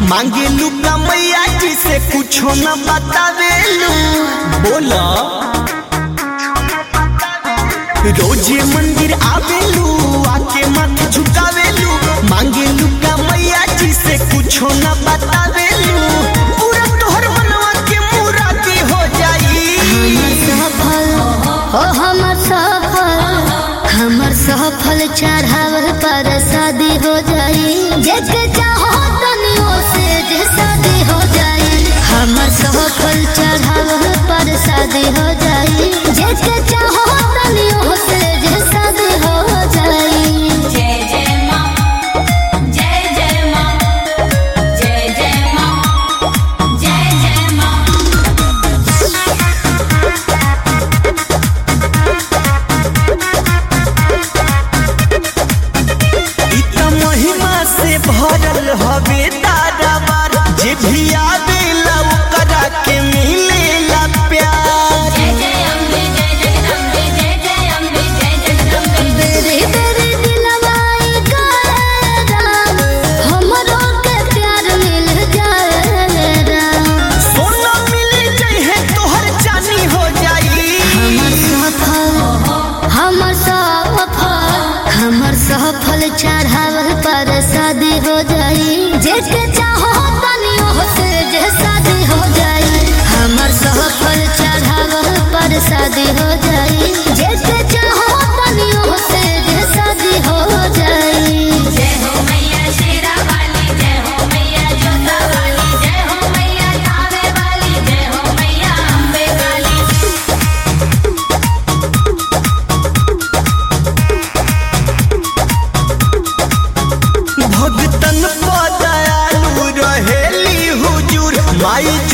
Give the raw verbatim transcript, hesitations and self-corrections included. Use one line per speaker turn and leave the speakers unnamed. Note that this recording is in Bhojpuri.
मांगे लुका मैया जी से कुछो न बतावेलू बोला रोजे मंदिर आवेलू आके माथे झुकावेलू मांगे लुका मैया जी से कुछो न बतावेलू पूरा तोहर मनवा के मुरादी हो जाई
सफल ओ हमर सफल हमर सफल चढ़ावल पर शादी हो जाई जेके चाहो तनियो से जे शादी हो जाई हमर सफल चढ़ावल पर शादी हो जाई जेके चाहो तनियो से जे शादी हो जाई।
जय जय मां जय जय मां जय जय मां जय जय मां।
इतना महिमा से भरल हवे ताराबार जे भी आवेला ओकरा के मिलेला प्यार
जय जय अम्बे जय जगदम्बे जय जय अम्बे जय जगदम्बे।
बेरे बेरे दिलवाई गारा हमरो के प्यार मिल जाएगा
सोना मिल जाई है तोहर जानी हो जाई
हमर सफल हमर सफल हमर सफल चढ़ावल पर शादी हो जाई जेके चाहो तनियो से जे शादी हो जाई हमर सफल चढ़ावल पर शादी हो जाई जेके चाहो तनियो से जे शादी हो जाई।
जय हो मैया शेरा वाली जय हो मैया जोता वाली जय हो मैया तावे वाली जय हो मैया अम्बे वाली।
भगतन पदयालु रहेली हुजूर माई